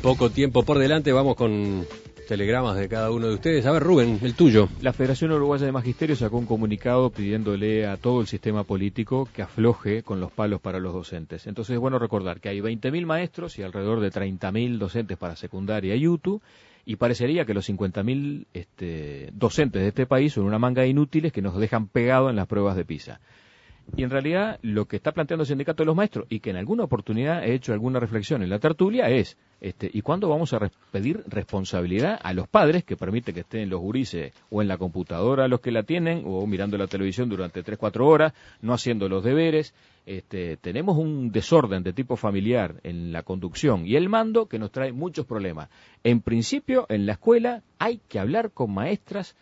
Poco tiempo por delante, vamos con telegramas de cada uno de ustedes. A ver, Rubén, el tuyo. La Federación Uruguaya de Magisterio sacó un comunicado pidiéndole a todo el sistema político que afloje con los palos para los docentes. Entonces es bueno recordar que hay 20.000 maestros y alrededor de 30.000 docentes para secundaria y UTU, y parecería que los 50.000 docentes de este país son una manga de inútiles que nos dejan pegados en las pruebas de PISA. Y en realidad lo que está planteando el Sindicato de los Maestros, y que en alguna oportunidad he hecho alguna reflexión en la tertulia, es ¿y cuándo vamos a pedir responsabilidad a los padres que permiten que estén los gurises o en la computadora los que la tienen, o mirando la televisión durante 3-4 horas, no haciendo los deberes? Tenemos un desorden de tipo familiar en la conducción y el mando que nos trae muchos problemas. En principio, en la escuela hay que hablar con maestras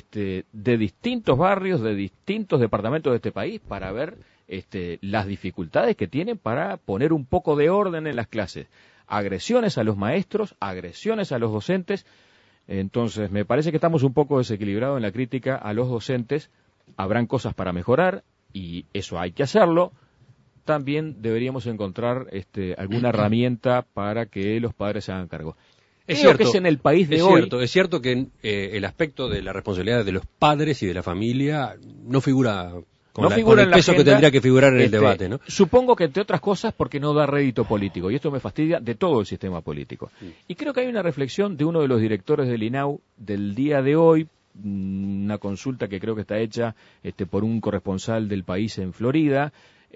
de distintos barrios, de distintos departamentos de este país, para ver las dificultades que tienen para poner un poco de orden en las clases. Agresiones a los maestros, agresiones a los docentes. Entonces, me parece que estamos un poco desequilibrados en la crítica a los docentes. Habrán cosas para mejorar y eso hay que hacerlo. También deberíamos encontrar alguna herramienta para que los padres se hagan cargo. Es cierto, que es en el país de hoy. Es cierto que el aspecto de la responsabilidad de los padres y de la familia no figura con el peso que tendría que figurar en el debate, ¿no? Supongo que entre otras cosas porque no da rédito político, y esto me fastidia de todo el sistema político. Y creo que hay una reflexión de uno de los directores del INAU del día de hoy, una consulta que creo que está hecha por un corresponsal del país en Florida,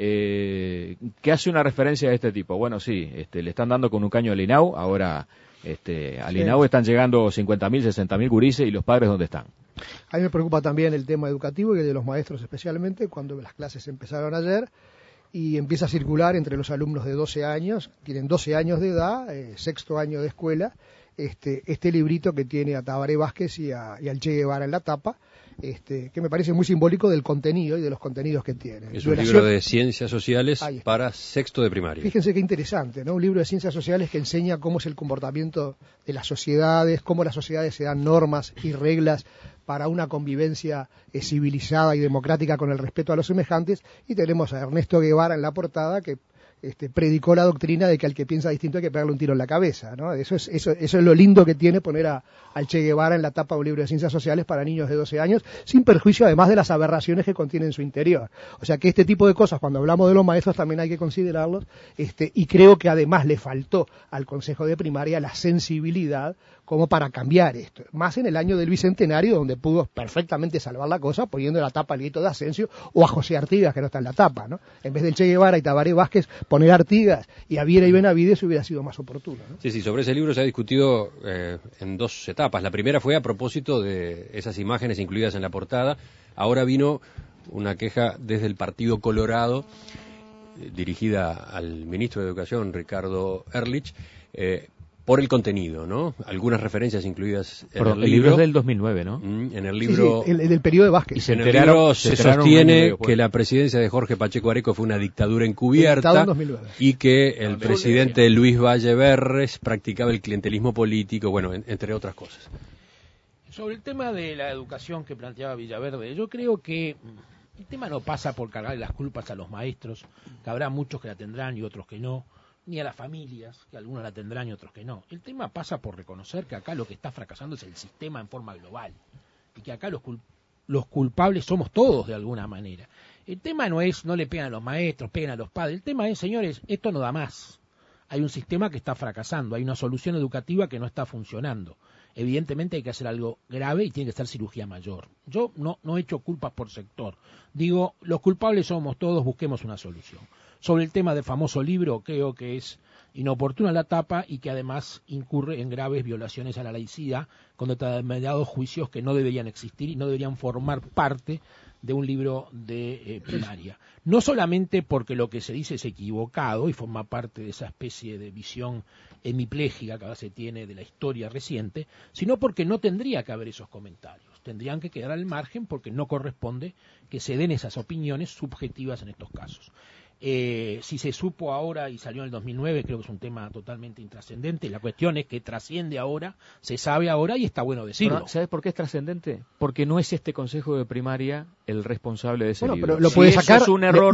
que hace una referencia de este tipo. Bueno, sí, le están dando con un caño al INAU, ahora al INAU están llegando 50.000, 60.000 gurises, y los padres ¿dónde están? A mí me preocupa también el tema educativo y el de los maestros especialmente, cuando las clases empezaron ayer y empieza a circular entre los alumnos de 12 años, tienen 12 años de edad, sexto año de escuela, este librito que tiene a Tabaré Vázquez y al Che Guevara en la tapa, que me parece muy simbólico del contenido y de los contenidos que tiene. Es un libro de ciencias sociales para sexto de primaria. Fíjense qué interesante, ¿no? Un libro de ciencias sociales que enseña cómo es el comportamiento de las sociedades, cómo las sociedades se dan normas y reglas para una convivencia civilizada y democrática con el respeto a los semejantes, y tenemos a Ernesto Guevara en la portada que predicó la doctrina de que al que piensa distinto hay que pegarle un tiro en la cabeza, ¿no? Eso es lo lindo que tiene poner al Che Guevara en la tapa de un libro de ciencias sociales para niños de 12 años, sin perjuicio además de las aberraciones que contiene en su interior. O sea que este tipo de cosas, cuando hablamos de los maestros, también hay que considerarlos, y creo que además le faltó al Consejo de Primaria la sensibilidad como para cambiar esto, más en el año del Bicentenario, donde pudo perfectamente salvar la cosa poniendo la tapa al Guito de Asensio o a José Artigas, que no está en la tapa, ¿no? En vez del Che Guevara y Tabaré Vázquez, poner a Artigas y a Viera y Benavides hubiera sido más oportuno, ¿no? Sí, sobre ese libro se ha discutido en dos etapas. La primera fue a propósito de esas imágenes incluidas en la portada. Ahora vino una queja desde el Partido Colorado, dirigida al ministro de Educación, Ricardo Ehrlich, por el contenido, ¿no? Algunas referencias incluidas en el libro. El libro es del 2009, ¿no? En el libro... Sí, el del periodo de Vázquez. Y se sostiene que la presidencia de Jorge Pacheco Areco fue una dictadura encubierta y que el presidente Luis Valle Berres practicaba el clientelismo político, bueno, entre otras cosas. Sobre el tema de la educación que planteaba Villaverde, yo creo que el tema no pasa por cargarle las culpas a los maestros, que habrá muchos que la tendrán y otros que no, ni a las familias, que algunos la tendrán y otros que no. El tema pasa por reconocer que acá lo que está fracasando es el sistema en forma global, y que acá los culpables somos todos de alguna manera. El tema no es, no le pegan a los maestros, pegan a los padres, el tema es, señores, esto no da más. Hay un sistema que está fracasando, hay una solución educativa que no está funcionando. Evidentemente hay que hacer algo grave y tiene que ser cirugía mayor. Yo no echo culpas por sector. Digo, los culpables somos todos, busquemos una solución. Sobre el tema del famoso libro, creo que es inoportuna la tapa y que además incurre en graves violaciones a la laicidad con determinados juicios que no deberían existir y no deberían formar parte de un libro de primaria. No solamente porque lo que se dice es equivocado y forma parte de esa especie de visión hemipléjica que ahora se tiene de la historia reciente, sino porque no tendría que haber esos comentarios. Tendrían que quedar al margen porque no corresponde que se den esas opiniones subjetivas en estos casos. Si se supo ahora y salió en el 2009, creo que es un tema totalmente intrascendente. La cuestión es que trasciende ahora, se sabe ahora y está bueno decirlo. ¿Sabes por qué es trascendente? Porque no es este consejo de primaria el responsable de ese libro. Pero lo puede sacar, es un error.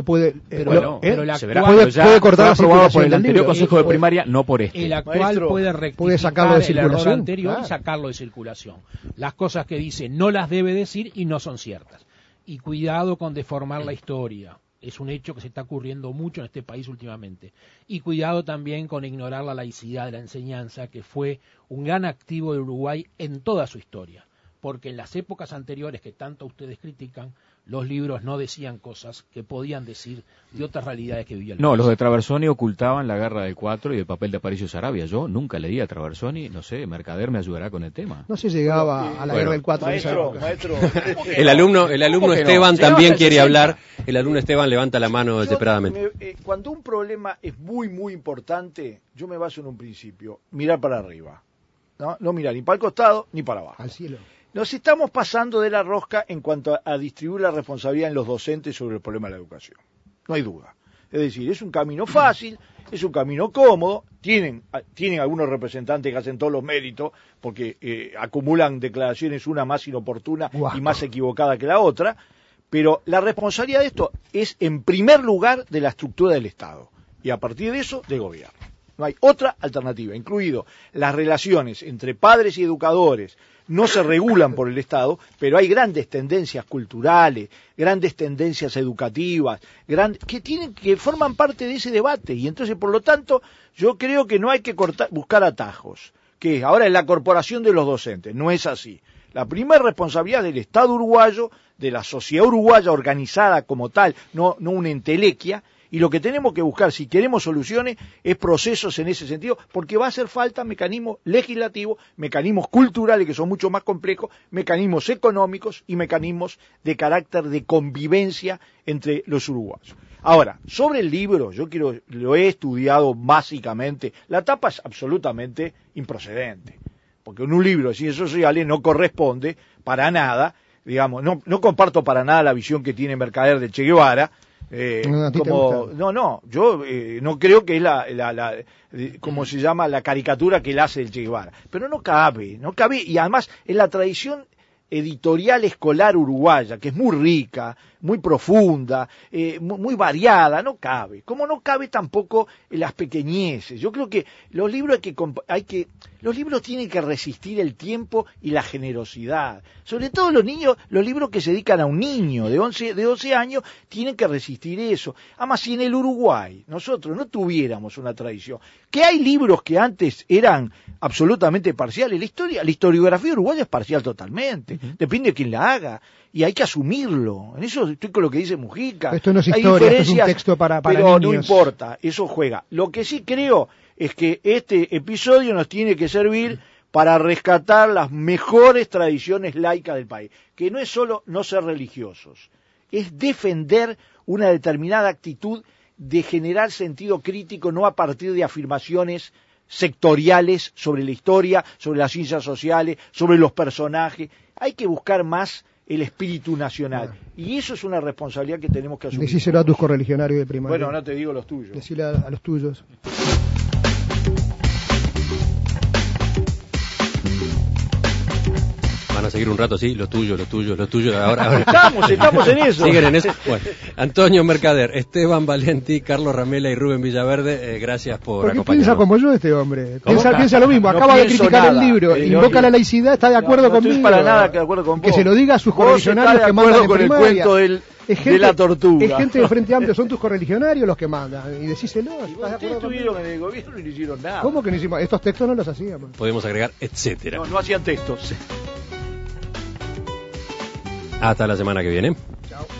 Pero la se verá, puede cortar aprobado por el anterior consejo de primaria, no por este. El actual puede rectificar sacarlo de el error circulación, anterior y sacarlo de circulación. Las cosas que dice no las debe decir y no son ciertas. Y cuidado con deformar la historia. Es un hecho que se está ocurriendo mucho en este país últimamente. Y cuidado también con ignorar la laicidad de la enseñanza, que fue un gran activo de Uruguay en toda su historia. Porque en las épocas anteriores que tanto ustedes critican, los libros no decían cosas que podían decir de otras realidades que vivía el país. Los de Traversoni ocultaban la Guerra del 4 y el papel de Aparicio Saravia. Yo nunca leí a Traversoni, no sé, Mercader me ayudará con el tema. No se llegaba a la Guerra del 4. Maestro. El alumno Esteban también quiere hablar. El alumno Esteban levanta la mano desesperadamente. Cuando un problema es muy, muy importante, yo me baso en un principio, mirar para arriba. No mirar ni para el costado ni para abajo. Al cielo. Nos estamos pasando de la rosca en cuanto a distribuir la responsabilidad en los docentes sobre el problema de la educación. No hay duda. Es decir, es un camino fácil, es un camino cómodo, tienen algunos representantes que hacen todos los méritos, porque acumulan declaraciones una más inoportuna y más equivocada que la otra, pero la responsabilidad de esto es en primer lugar de la estructura del Estado, y a partir de eso del gobierno. No hay otra alternativa, incluido las relaciones entre padres y educadores, no se regulan por el Estado, pero hay grandes tendencias culturales, grandes tendencias educativas, que forman parte de ese debate, y entonces, por lo tanto, yo creo que no hay que buscar atajos, que ahora es la corporación de los docentes, no es así. La primera responsabilidad del Estado uruguayo, de la sociedad uruguaya organizada como tal, no una entelequia, y lo que tenemos que buscar, si queremos soluciones, es procesos en ese sentido, porque va a hacer falta mecanismos legislativos, mecanismos culturales que son mucho más complejos, mecanismos económicos y mecanismos de carácter de convivencia entre los uruguayos. Ahora, sobre el libro, lo he estudiado básicamente, la tapa es absolutamente improcedente, porque en un libro de ciencias sociales no corresponde para nada, digamos, no comparto para nada la visión que tiene Mercader de Che Guevara. Yo no creo que es ¿cómo se llama? La caricatura que él hace del Che Guevara, pero no cabe, y además en la tradición editorial escolar uruguaya, que es muy rica, muy profunda, muy variada, no cabe, como no cabe tampoco en las pequeñeces. Yo creo que los libros los libros tienen que resistir el tiempo y la generosidad. Sobre todo los libros que se dedican a un niño de 12 años tienen que resistir eso. Además, si en el Uruguay nosotros no tuviéramos una tradición, que hay libros que antes eran absolutamente parciales, la historiografía uruguaya es parcial totalmente, depende de quién la haga, y hay que asumirlo. En eso estoy con lo que dice Mujica. Esto no es historia, esto es un texto para pero niños. No importa, eso juega. Lo que sí creo es que este episodio nos tiene que servir para rescatar las mejores tradiciones laicas del país, que no es solo no ser religiosos, es defender una determinada actitud de generar sentido crítico, no a partir de afirmaciones sectoriales sobre la historia, sobre las ciencias sociales, sobre los personajes. Hay que buscar más el espíritu nacional. Y eso es una responsabilidad que tenemos que asumir. Decíselo a tus correligionarios de primaria. Bueno, no te digo los tuyos. Decíle a los tuyos. Van a seguir un rato así, los tuyos. Ahora. Estamos en eso. Siguen en eso. Bueno, Antonio Mercader, Esteban Valenti, Carlos Ramela y Rubén Villaverde, gracias por acompañarnos. Porque piensa como yo este hombre. Piensa lo mismo, acaba de criticar el libro, invoca la laicidad, está de acuerdo conmigo. No estoy para nada de acuerdo con vos. Que se lo diga a sus correligionarios que mandan en primaria. Con el cuento de la tortuga. Es gente de Frente Amplio, son tus correligionarios los que mandan. Y decíselo. Ustedes estuvieron en el gobierno y no hicieron nada. ¿Cómo que no hicimos? Estos textos no los hacíamos. Podemos agregar, etcétera. No hacían textos. Hasta la semana que viene. Chao.